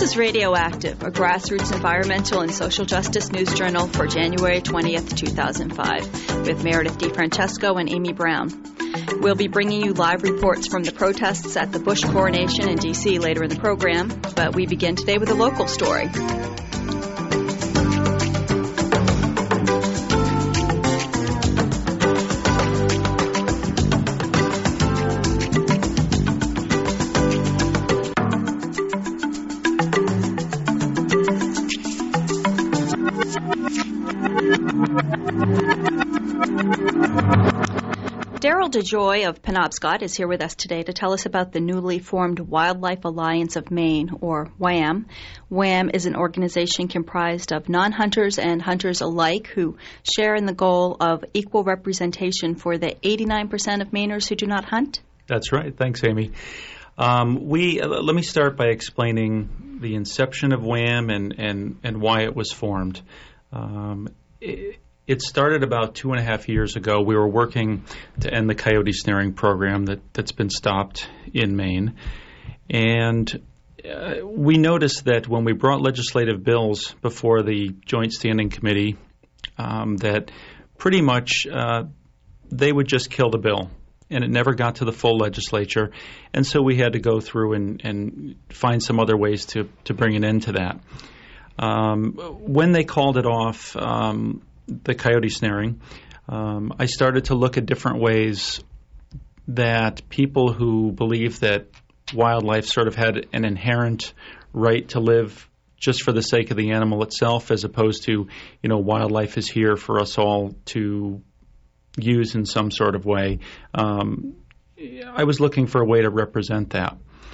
is Radioactive, a grassroots environmental and social justice news journal for January 20th, 2005, with Meredith DeFrancesco and Amy Brown. We'll be bringing you live reports from the protests at the Bush coronation in D.C. later in the program, but we begin today with a local story. Daryl DeJoy of Penobscot is here with us today to tell us about the newly formed Wildlife Alliance of Maine, or WAM. WAM is an organization comprised of non-hunters and hunters alike who share in the goal of equal representation for the 89% of Mainers who do not hunt. That's right. Thanks, Amy. Let me start by explaining the inception of WAM and why it was formed. It started about 2.5 years ago. We were working to end the coyote snaring program that's been stopped in Maine. And we noticed that when we brought legislative bills before the Joint Standing Committee, that pretty much they would just kill the bill. And it never got to the full legislature. And so we had to go through and find some other ways to bring an end to that. When they called it off, the coyote snaring, I started to look at different ways that people who believe that wildlife sort of had an inherent right to live just for the sake of the animal itself, as opposed to, wildlife is here for us all to use in some sort of way. I was looking for a way to represent that.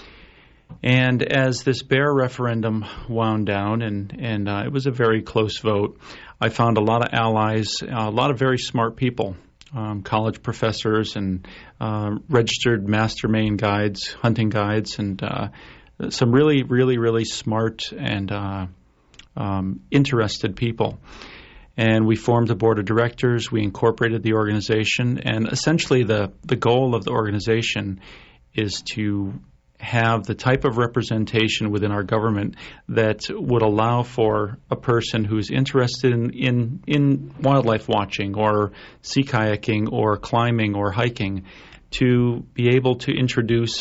And as this bear referendum wound down, and it was a very close vote, I found a lot of allies, a lot of very smart people, college professors and registered master Maine guides, hunting guides, and some really, really, really smart and interested people. And we formed a board of directors. We incorporated the organization. And essentially the goal of the organization is to have the type of representation within our government that would allow for a person who's interested in wildlife watching or sea kayaking or climbing or hiking to be able to introduce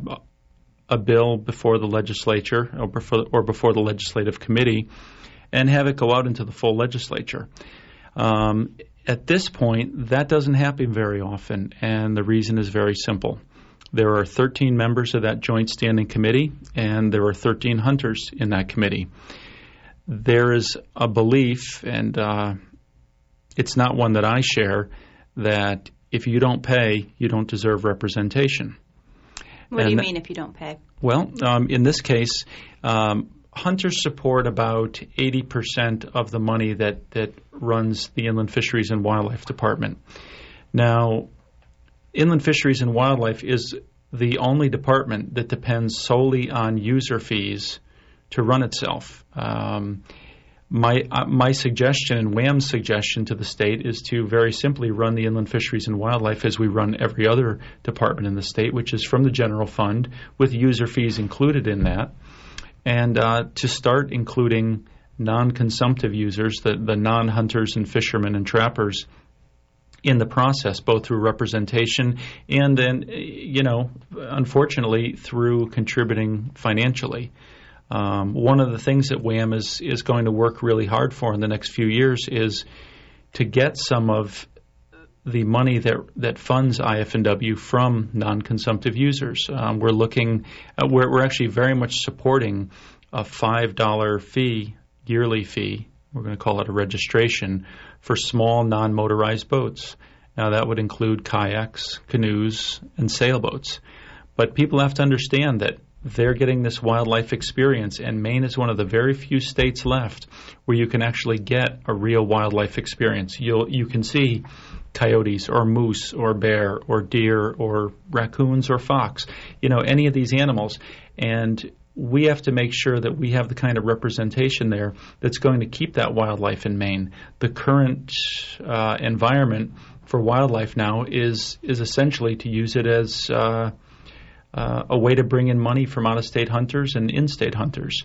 a bill before the legislature or before the legislative committee and have it go out into the full legislature. At this point, that doesn't happen very often, and the reason is very simple. There are 13 members of that joint standing committee, and there are 13 hunters in that committee. There is a belief, and it's not one that I share, that if you don't pay, you don't deserve representation. What do you mean if you don't pay? Well, in this case, hunters support about 80% of the money that runs the Inland Fisheries and Wildlife Department. Now, Inland Fisheries and Wildlife is the only department that depends solely on user fees to run itself. My suggestion and WAM's suggestion to the state is to very simply run the Inland Fisheries and Wildlife as we run every other department in the state, which is from the general fund with user fees included in that, and to start including non-consumptive users, the non-hunters and fishermen and trappers, in the process, both through representation and then, unfortunately, through contributing financially. One of the things that WAM is going to work really hard for in the next few years is to get some of the money that funds IF&W from non-consumptive users. We're actually very much supporting a $5 fee, yearly fee. We're going to call it a registration for small non-motorized boats. Now that would include kayaks, canoes, and sailboats. But people have to understand that they're getting this wildlife experience, and Maine is one of the very few states left where you can actually get a real wildlife experience. You can see coyotes or moose or bear or deer or raccoons or fox, any of these animals. And we have to make sure that we have the kind of representation there that's going to keep that wildlife in Maine. The current environment for wildlife now is essentially to use it as a way to bring in money from out-of-state hunters and in-state hunters.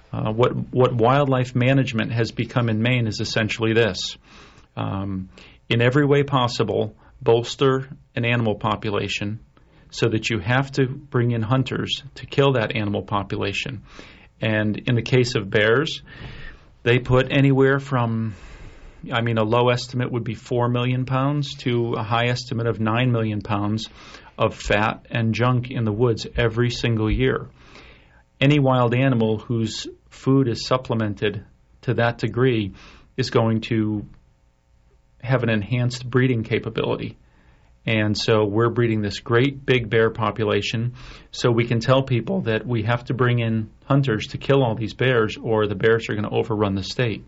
What wildlife management has become in Maine is essentially this. In every way possible, bolster an animal population so that you have to bring in hunters to kill that animal population. And in the case of bears, they put anywhere from, a low estimate would be 4 million pounds to a high estimate of 9 million pounds of fat and junk in the woods every single year. Any wild animal whose food is supplemented to that degree is going to have an enhanced breeding capability. And so we're breeding this great big bear population so we can tell people that we have to bring in hunters to kill all these bears or the bears are going to overrun the state.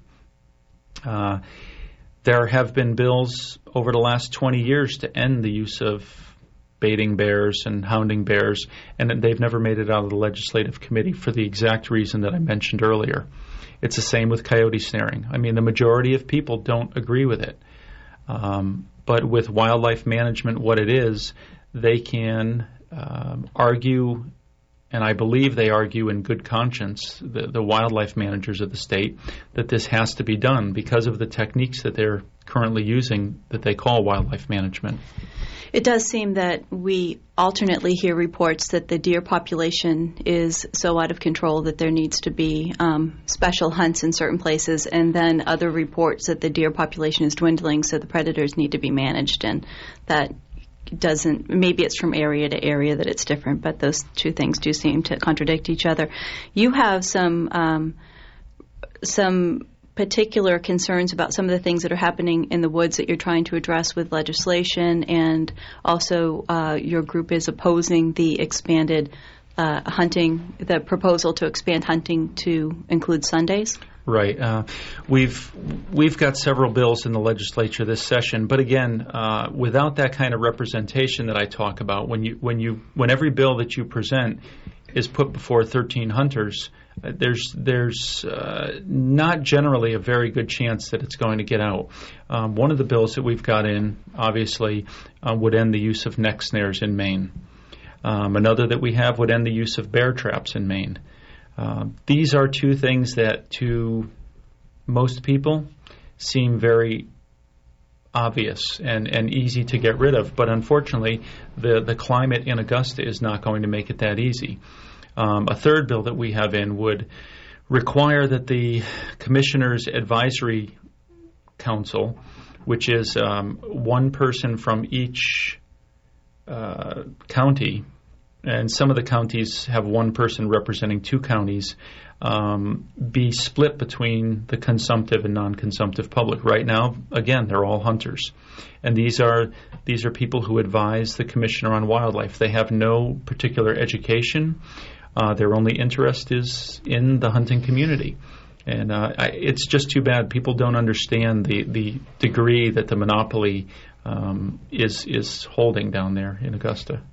There have been bills over the last 20 years to end the use of baiting bears and hounding bears, and they've never made it out of the legislative committee for the exact reason that I mentioned earlier. It's the same with coyote snaring. The majority of people don't agree with it. But with wildlife management, what it is, they can argue, and I believe they argue in good conscience, the wildlife managers of the state, that this has to be done because of the techniques that they're currently using that they call wildlife management. It does seem that we alternately hear reports that the deer population is so out of control that there needs to be special hunts in certain places, and then other reports that the deer population is dwindling, so the predators need to be managed, and that doesn't, maybe it's from area to area that it's different, but those two things do seem to contradict each other. You have some particular concerns about some of the things that are happening in the woods that you're trying to address with legislation, and also your group is opposing the expanded hunting, the proposal to expand hunting to include Sundays. Right. We've got several bills in the legislature this session, but again, without that kind of representation that I talk about, when every bill that you present is put before 13 hunters, there's not generally a very good chance that it's going to get out. One of the bills that we've got in, obviously, would end the use of neck snares in Maine. Another that we have would end the use of bear traps in Maine. These are two things that to most people seem very obvious and easy to get rid of, but unfortunately the climate in Augusta is not going to make it that easy. A third bill that we have in would require that the Commissioner's Advisory Council, which is one person from each county, and some of the counties have one person representing two counties, be split between the consumptive and non-consumptive public. Right now, again, they're all hunters. And these are people who advise the Commissioner on Wildlife. They have no particular education. Their only interest is in the hunting community. And it's just too bad people don't understand the degree that the monopoly is holding down there in Augusta.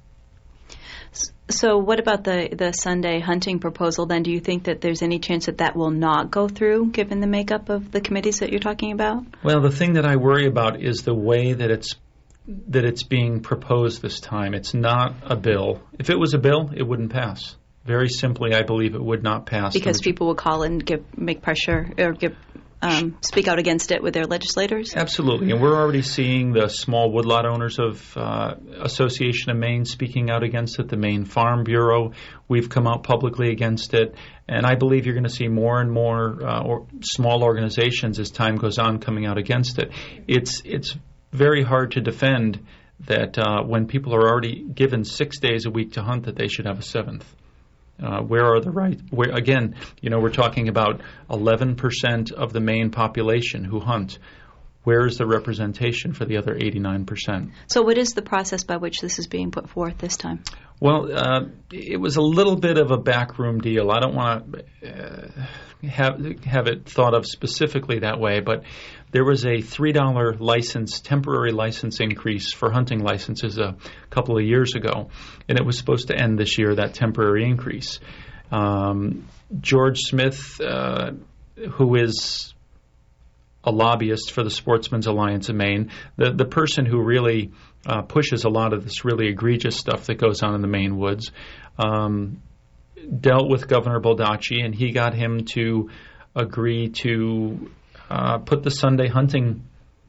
So what about the Sunday hunting proposal then? Do you think that there's any chance that will not go through, given the makeup of the committees that you're talking about? Well, the thing that I worry about is the way that it's being proposed this time. It's not a bill. If it was a bill, it wouldn't pass. Very simply, I believe it would not pass. Because people will call and make pressure or speak out against it with their legislators? Absolutely. And we're already seeing the small woodlot owners of Association of Maine speaking out against it, the Maine Farm Bureau. We've come out publicly against it. And I believe you're going to see more and more small organizations as time goes on coming out against it. It's very hard to defend that when people are already given 6 days a week to hunt, that they should have a seventh. Where are the right? Where again, we're talking about 11% of the Maine population who hunt. Where is the representation for the other 89%? So, what is the process by which this is being put forth this time? Well, it was a little bit of a backroom deal. I don't want to have it thought of specifically that way, but there was a $3 temporary license increase for hunting licenses a couple of years ago, and it was supposed to end this year, that temporary increase. George Smith, who is a lobbyist for the Sportsmen's Alliance of Maine, the person who really pushes a lot of this really egregious stuff that goes on in the Maine woods, dealt with Governor Baldacci, and he got him to agree to put the Sunday hunting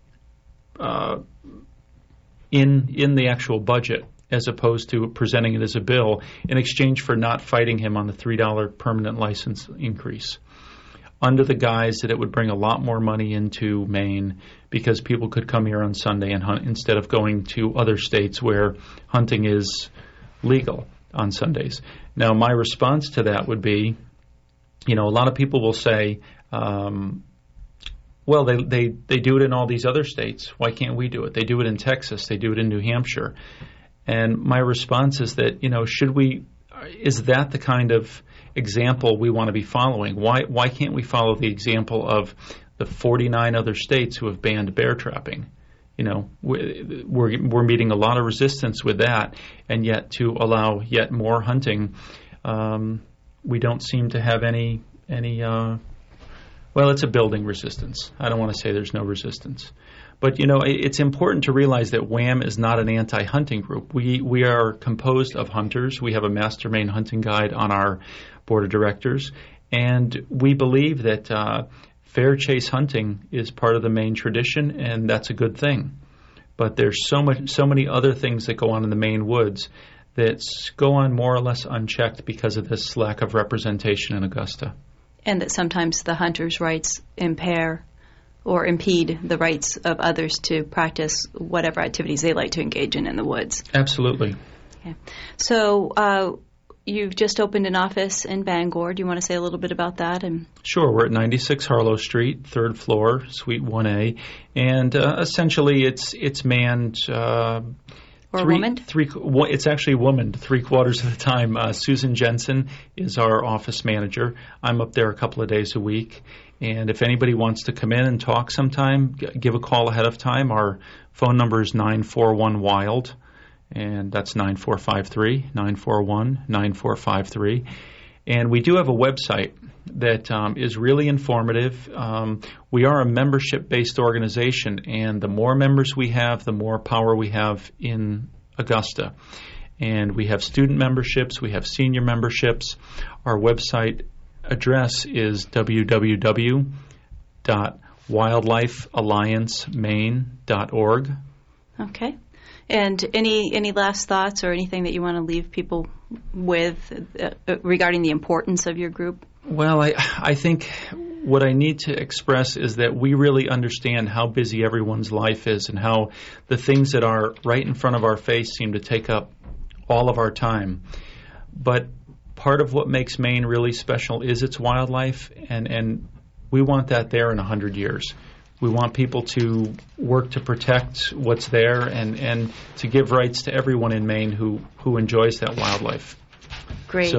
in the actual budget, as opposed to presenting it as a bill, in exchange for not fighting him on the $3 permanent license increase, under the guise that it would bring a lot more money into Maine because people could come here on Sunday and hunt instead of going to other states where hunting is legal on Sundays. Now, my response to that would be, a lot of people will say, well, they do it in all these other states. Why can't we do it? They do it in Texas. They do it in New Hampshire. And my response is that, is that the kind of example we want to be following? Why can't we follow the example of the 49 other states who have banned bear trapping? We're meeting a lot of resistance with that, and yet to allow yet more hunting, we don't seem to have any. Well, it's a building resistance. I don't want to say there's no resistance. But, it's important to realize that WHAM is not an anti-hunting group. We are composed of hunters. We have a master Maine hunting guide on our board of directors. And we believe that fair chase hunting is part of the Maine tradition, and that's a good thing. But there's so many other things that go on in the Maine woods that go on more or less unchecked because of this lack of representation in Augusta. And that sometimes the hunters' rights impair or impede the rights of others to practice whatever activities they like to engage in the woods. Absolutely. Okay. So you've just opened an office in Bangor. Do you want to say a little bit about that? Sure. We're at 96 Harlow Street, 3rd floor, Suite 1A. And essentially it's manned... womaned? It's actually womaned 3/4 of the time. Susan Jensen is our office manager. I'm up there a couple of days a week. And if anybody wants to come in and talk sometime, give a call ahead of time. Our phone number is 941-WILD, and that's 9453, 941-9453. And we do have a website that is really informative. We are a membership-based organization, and the more members we have, the more power we have in Augusta. And we have student memberships, we have senior memberships. Our website address is www.wildlifealliancemaine.org. Okay. And any last thoughts or anything that you want to leave people with regarding the importance of your group? Well, I think what I need to express is that we really understand how busy everyone's life is and how the things that are right in front of our face seem to take up all of our time. But part of what makes Maine really special is its wildlife, and we want that there in 100 years. We want people to work to protect what's there and to give rights to everyone in Maine who enjoys that wildlife. Great.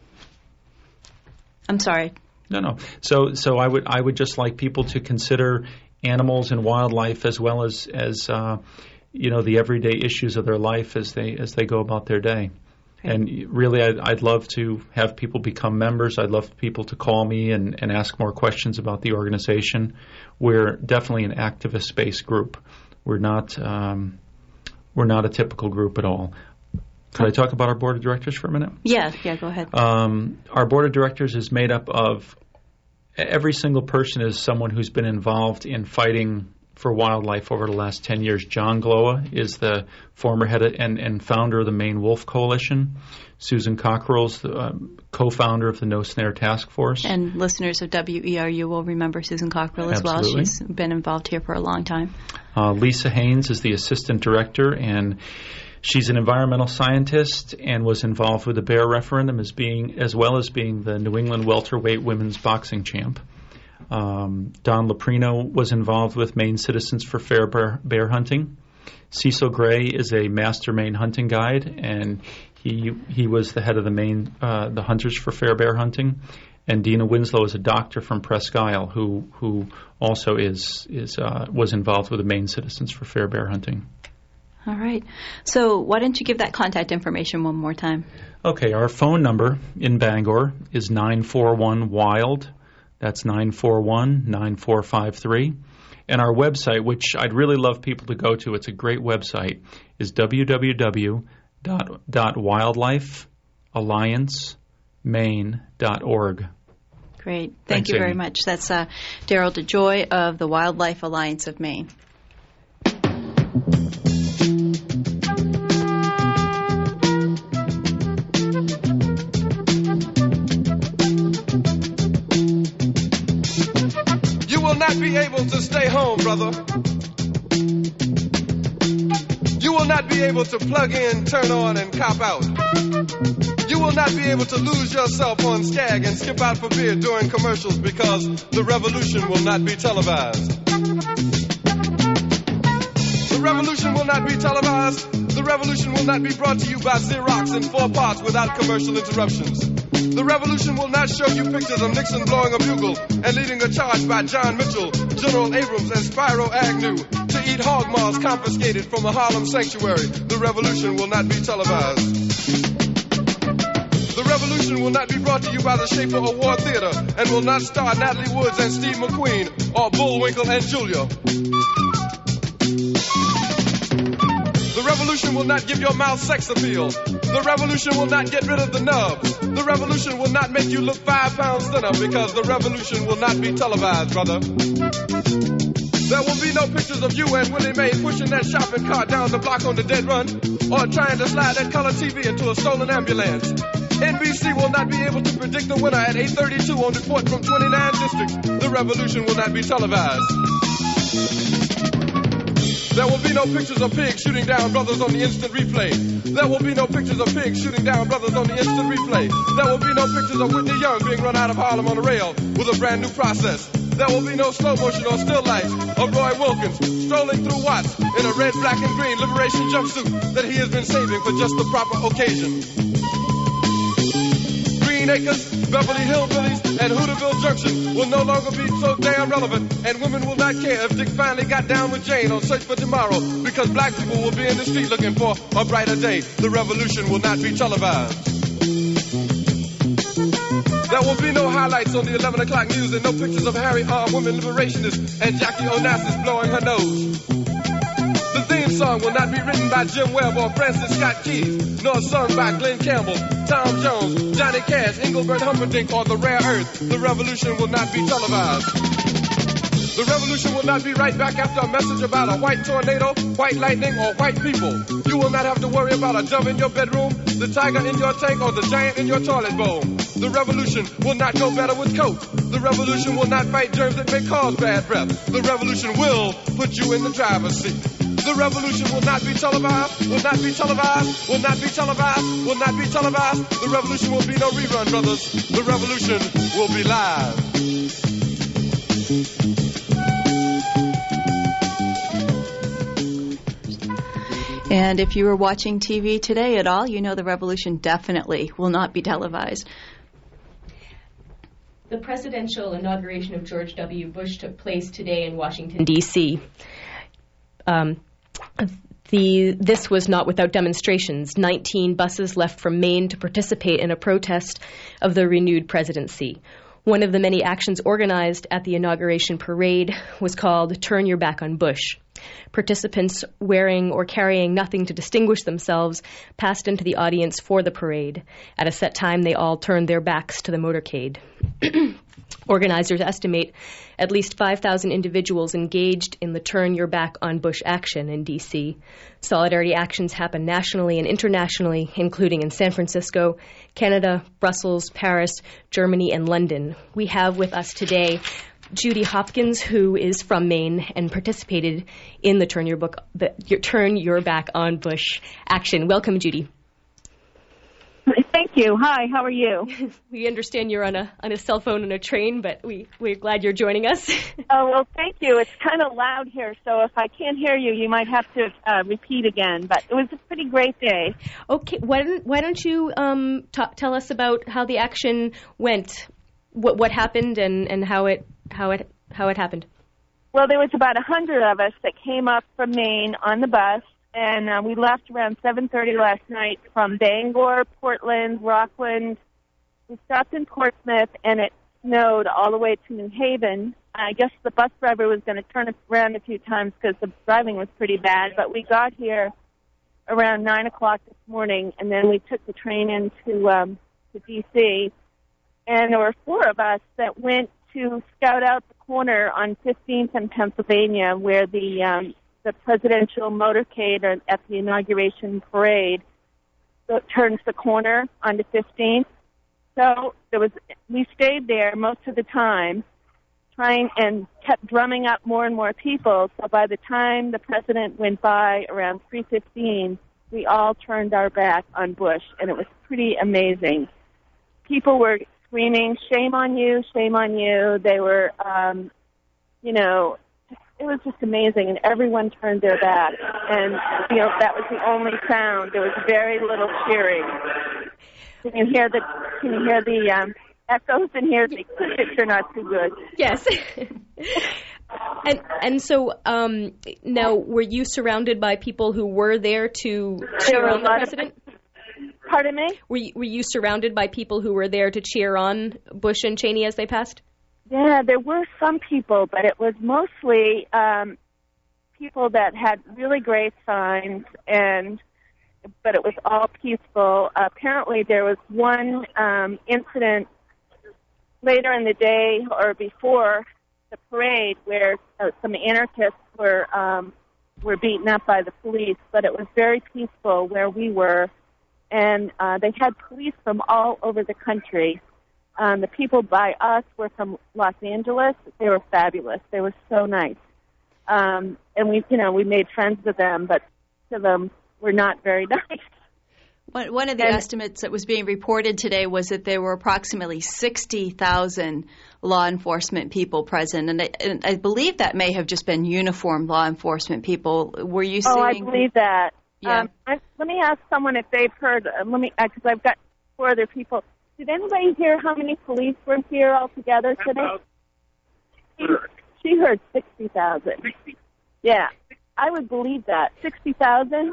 I'm sorry. No. So I would just like people to consider animals and wildlife as well as the everyday issues of their life as they go about their day. Right. And really, I'd love to have people become members. I'd love people to call me and ask more questions about the organization. We're definitely an activist-based group. We're not a typical group at all. Could I talk about our board of directors for a minute? Yeah, go ahead. Our board of directors is made up of every single person is someone who's been involved in fighting for wildlife over the last 10 years. John Glowa is the former head and founder of the Maine Wolf Coalition. Susan Cockrell's the co-founder of the No Snare Task Force. And listeners of WERU will remember Susan Cockrell as Absolutely. Well. She's been involved here for a long time. Lisa Haynes is the assistant director, and she's an environmental scientist and was involved with the bear referendum as well as being the New England welterweight women's boxing champ. Don Loprino was involved with Maine Citizens for Fair Bear Hunting. Cecil Gray is a master Maine hunting guide, and he was the head of the Hunters for Fair Bear Hunting. And Dina Winslow is a doctor from Presque Isle who also was involved with the Maine Citizens for Fair Bear Hunting. All right. So why don't you give that contact information one more time? Okay. Our phone number in Bangor is 941-WILD. That's 941-9453. And our website, which I'd really love people to go to, it's a great website, is www.wildlifealliancemaine.org. maine.org. Great. Thank Thanks, you very Amy. much. That's Daryl DeJoy of the Wildlife Alliance of Maine. You will not be able to stay home, brother. You will not be able to plug in, turn on, and cop out. You will not be able to lose yourself on Skag and skip out for beer during commercials because the revolution will not be televised. The revolution will not be televised. The revolution will not be brought to you by Xerox in 4 parts without commercial interruptions. The revolution will not show you pictures of Nixon blowing a bugle and leading a charge by John Mitchell, General Abrams, and Spyro Agnew to eat hog maws confiscated from a Harlem sanctuary. The revolution will not be televised. The revolution will not be brought to you by the Schaefer Award Theater and will not star Natalie Woods and Steve McQueen or Bullwinkle and Julia. The revolution will not give your mouth sex appeal. The revolution will not get rid of the nubs. The revolution will not make you look 5 pounds thinner because the revolution will not be televised, brother. There will be no pictures of you and Willie Mae pushing that shopping cart down the block on the dead run or trying to slide that color TV into a stolen ambulance. NBC will not be able to predict the winner at 8:32 on Report from 29 districts. The revolution will not be televised. There will be no pictures of pigs shooting down brothers on the instant replay. There will be no pictures of pigs shooting down brothers on the instant replay. There will be no pictures of Whitney Young being run out of Harlem on a rail with a brand new process. There will be no slow motion or still lights of Roy Wilkins strolling through Watts in a red, black, and green liberation jumpsuit that he has been saving for just the proper occasion. Green Acres, Beverly Hillbillies, and Hooterville Junction will no longer be so damn relevant, and women will not care if Dick finally got down with Jane on Search for Tomorrow, because black people will be in the street looking for a brighter day. The revolution will not be televised. There will be no highlights on the 11 o'clock news and no pictures of Harry armed women liberationists and Jackie Onassis blowing her nose. The theme song will not be written by Jim Webb or Francis Scott Keys, nor sung by Glenn Campbell, Tom Jones, Johnny Cash, Engelbert Humperdinck, or The Rare Earth. The revolution will not be televised. The revolution will not be right back after a message about a white tornado, white lightning, or white people. You will not have to worry about a dove in your bedroom, the tiger in your tank, or the giant in your toilet bowl. The revolution will not go better with Coke. The revolution will not fight germs that may cause bad breath. The revolution will put you in the driver's seat. The revolution will not be televised, will not be televised, will not be televised, will not be televised. The revolution will be no rerun, brothers. The revolution will be live. And if you were watching TV today at all, you know the revolution definitely will not be televised. The presidential inauguration of George W. Bush took place today in Washington, D.C. This was not without demonstrations. 19 buses left from Maine to participate in a protest of the renewed presidency. One of the many actions organized at the inauguration parade was called Turn Your Back on Bush. Participants wearing or carrying nothing to distinguish themselves passed into the audience for the parade. At a set time, they all turned their backs to the motorcade. Organizers estimate at least 5,000 individuals engaged in the Turn Your Back on Bush action in D.C. Solidarity actions happen nationally and internationally, including in San Francisco, Canada, Brussels, Paris, Germany, and London. We have with us today Judy Hopkins, who is from Maine and participated in the Turn Your Back on Bush action. Welcome, Judy. Thank you. Hi, how are you? We understand you're on a cell phone on a train, but we're glad you're joining us. Oh, well, thank you. It's kind of loud here, so if I can't hear you, you might have to repeat again. But it was a pretty great day. Okay, why don't you tell us about how the action went, what happened, and how it happened? Well, there was about 100 of us that came up from Maine on the bus. And we left around 7:30 last night from Bangor, Portland, Rockland. We stopped in Portsmouth, and it snowed all the way to New Haven. I guess the bus driver was going to turn us around a few times because the driving was pretty bad. But we got here around 9 o'clock this morning, and then we took the train into to D.C., and there were 4 of us that went to scout out the corner on 15th and Pennsylvania where the presidential motorcade at the inauguration parade turns the corner onto 15th. So we stayed there most of the time, trying and kept drumming up more and more people. So by the time the president went by around 3:15, we all turned our back on Bush, and it was pretty amazing. People were screaming, "Shame on you, shame on you." They were, it was just amazing, and everyone turned their back. And, that was the only sound. There was very little cheering. Can you hear the echoes in here? The acoustics are not too good. Yes. And so now, were you surrounded by people who were there to cheer on the president? Pardon me? Were you surrounded by people who were there to cheer on Bush and Cheney as they passed? Yeah, there were some people, but it was mostly people that had really great signs, but it was all peaceful. Apparently, there was one incident later in the day or before the parade where some anarchists were beaten up by the police, but it was very peaceful where we were, and they had police from all over the country. The people by us were from Los Angeles. They were fabulous. They were so nice, and we made friends with them, but to them were not very nice. One of the estimates that was being reported today was that there were approximately 60,000 law enforcement people present, and I believe that may have just been uniformed law enforcement people. Were you seeing? Oh, I believe that. Yeah. Let me ask someone if they've heard. Because I've got 4 other people. Did anybody hear how many police were here altogether today? She heard 60,000. Yeah, I would believe that. 60,000?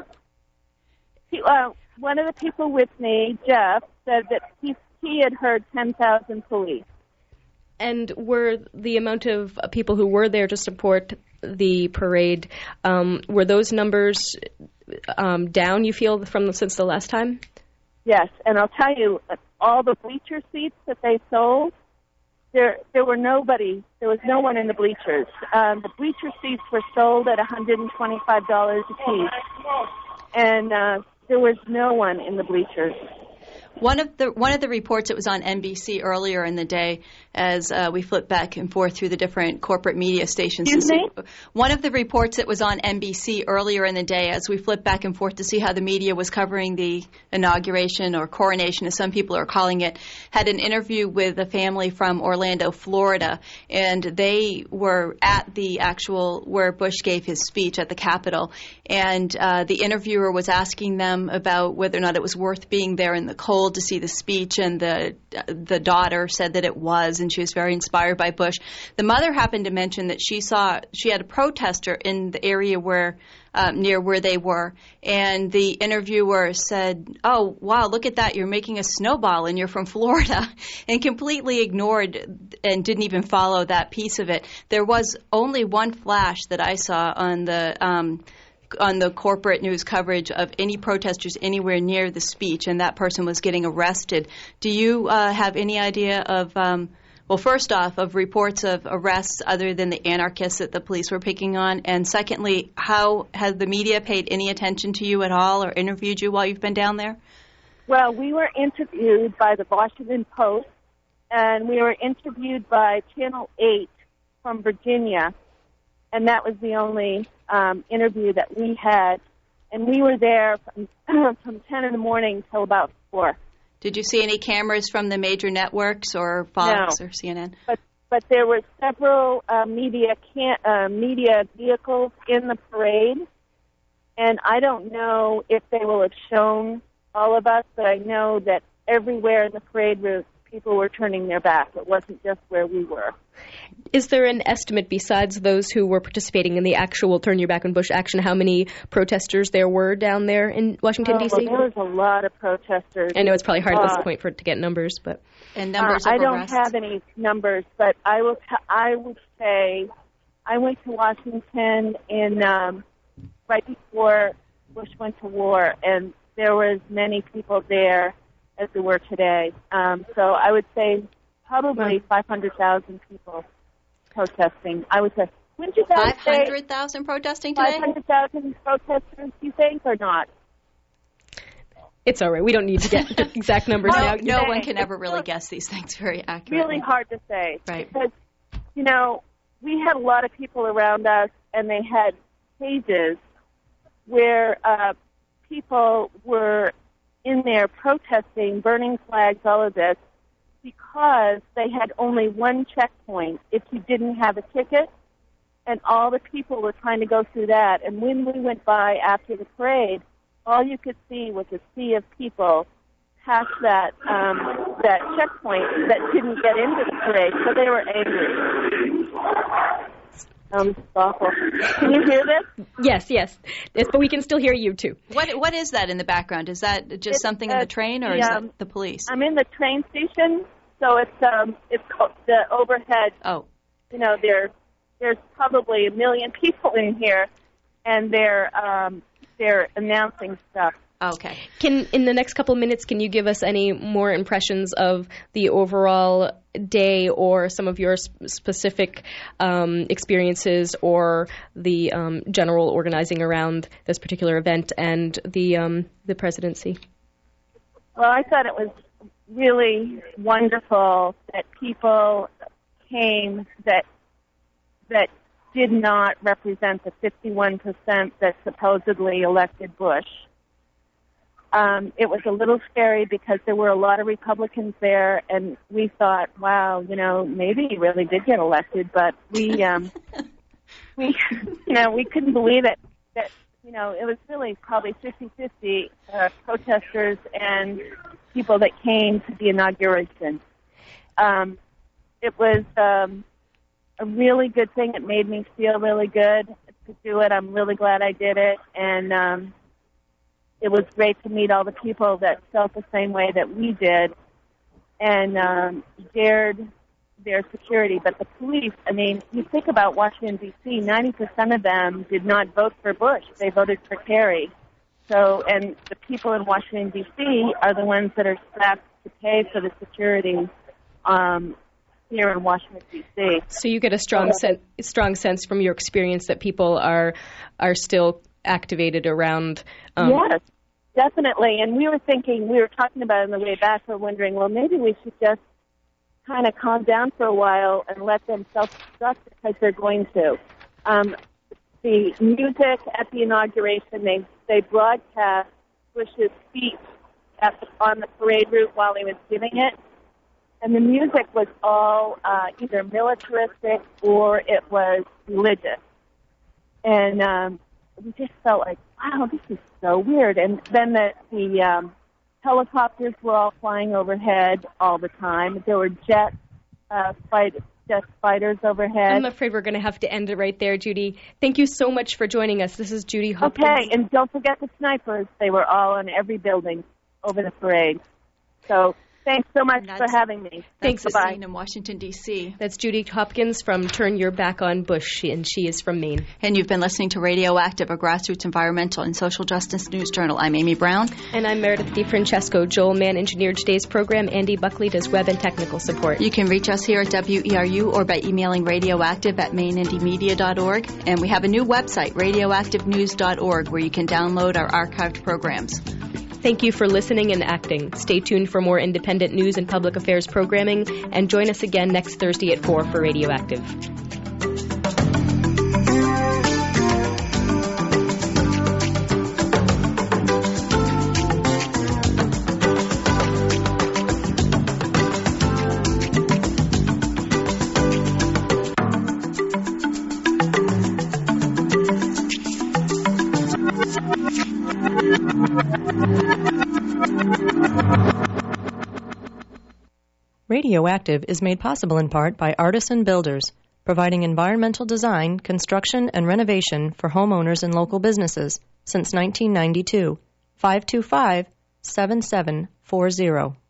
One of the people with me, Jeff, said that he had heard 10,000 police. And were the amount of people who were there to support the parade, were those numbers down, you feel, since the last time? Yes, and I'll tell you, all the bleacher seats that they sold, there was no one in the bleachers. The bleacher seats were sold at $125 a piece, and there was no one in the bleachers. One of the reports that was on NBC earlier in the day, as we flipped back and forth through the different corporate media stations. One of the reports that was on NBC earlier in the day, as we flipped back and forth to see how the media was covering the inauguration or coronation, as some people are calling it, had an interview with a family from Orlando, Florida, and they were at the actual where Bush gave his speech at the Capitol, and the interviewer was asking them about whether or not it was worth being there in the cold to see the speech, and the daughter said that it was, and she was very inspired by Bush. The mother happened to mention that she had a protester in the area where near where they were, and the interviewer said, "Oh, wow, look at that, you're making a snowball and you're from Florida," and completely ignored and didn't even follow that piece of it. There was only one flash that I saw on the corporate news coverage of any protesters anywhere near the speech, and that person was getting arrested. Do you have any idea of, first off, of reports of arrests other than the anarchists that the police were picking on? And secondly, how has the media paid any attention to you at all or interviewed you while you've been down there? Well, we were interviewed by the Washington Post, and we were interviewed by Channel 8 from Virginia, and that was the only interview that we had, and we were there from 10 in the morning till about 4. Did you see any cameras from the major networks or Fox or CNN? But there were several media vehicles in the parade, and I don't know if they will have shown all of us, but I know that everywhere in the parade people were turning their back. It wasn't just where we were. Is there an estimate, besides those who were participating in the actual Turn Your Back on Bush action, how many protesters there were down there in Washington, D.C.? Well, there was a lot of protesters. I know it's probably hard at this point to get numbers, but... And numbers of I don't arrests? have any numbers, but I would say I went to Washington in right before Bush went to war, and there was many people there, as there were today. So I would say probably 500,000 people protesting. I would say, wouldn't you guys say 500,000 protesting today? 500,000 protesters, you think, or not? It's all right. We don't need to get the exact numbers now. No one can ever really guess these things very accurately. Really hard to say. Right. Because, you know, we had a lot of people around us, and they had pages where people were in there protesting, burning flags, all of this, because they had only one checkpoint if you didn't have a ticket, and all the people were trying to go through that. And when we went by after the parade, all you could see was a sea of people past that checkpoint that didn't get into the parade, so they were angry. This is awful. Can you hear this? Yes. But we can still hear you, too. What is that in the background? Is that just something in the train, or is that the police? I'm in the train station, so it's the overhead. Oh. You know, there's probably 1 million people in here, and they're announcing stuff. Okay. In the next couple of minutes, can you give us any more impressions of the overall day or some of your specific experiences or the general organizing around this particular event and the presidency? Well, I thought it was really wonderful that people came that did not represent the 51% that supposedly elected Bush. It was a little scary because there were a lot of Republicans there, and we thought, wow, you know, maybe he really did get elected, but we couldn't believe it. That, you know, it was really probably 50-50 protesters and people that came to the inauguration. It was a really good thing. It made me feel really good to do it. I'm really glad I did it, and it was great to meet all the people that felt the same way that we did and dared their security. But the police, I mean, you think about Washington, D.C., 90% of them did not vote for Bush. They voted for Kerry. So, and the people in Washington, D.C. are the ones that are strapped to pay for the security here in Washington, D.C. So you get a strong sense from your experience that people are still activated around. Yes, definitely. And we were talking about it on the way back. We're wondering, well, maybe we should just kind of calm down for a while and let them self-destruct because they're going to. The music at the inauguration, they broadcast Bush's speech on the parade route while he was giving it. And the music was all either militaristic or it was religious. And we just felt like, wow, this is so weird. And then the helicopters were all flying overhead all the time. There were jet fighters overhead. I'm afraid we're going to have to end it right there, Judy. Thank you so much for joining us. This is Judy Hopkins. Okay, and don't forget the snipers. They were all in every building over the parade. So thanks so much for having me. Thanks. Bye-bye. The scene in Washington, D.C. That's Judy Hopkins from Turn Your Back on Bush, and she is from Maine. And you've been listening to Radioactive, a grassroots environmental and social justice news journal. I'm Amy Brown. And I'm Meredith DeFrancesco. Joel Mann engineered today's program. Andy Buckley does web and technical support. You can reach us here at WERU or by emailing radioactive@mainindymedia.org. And we have a new website, radioactivenews.org, where you can download our archived programs. Thank you for listening and acting. Stay tuned for more independent news and public affairs programming, and join us again next Thursday at 4 for Radioactive. Radioactive is made possible in part by Artisan Builders, providing environmental design, construction, and renovation for homeowners and local businesses since 1992. 525-7740.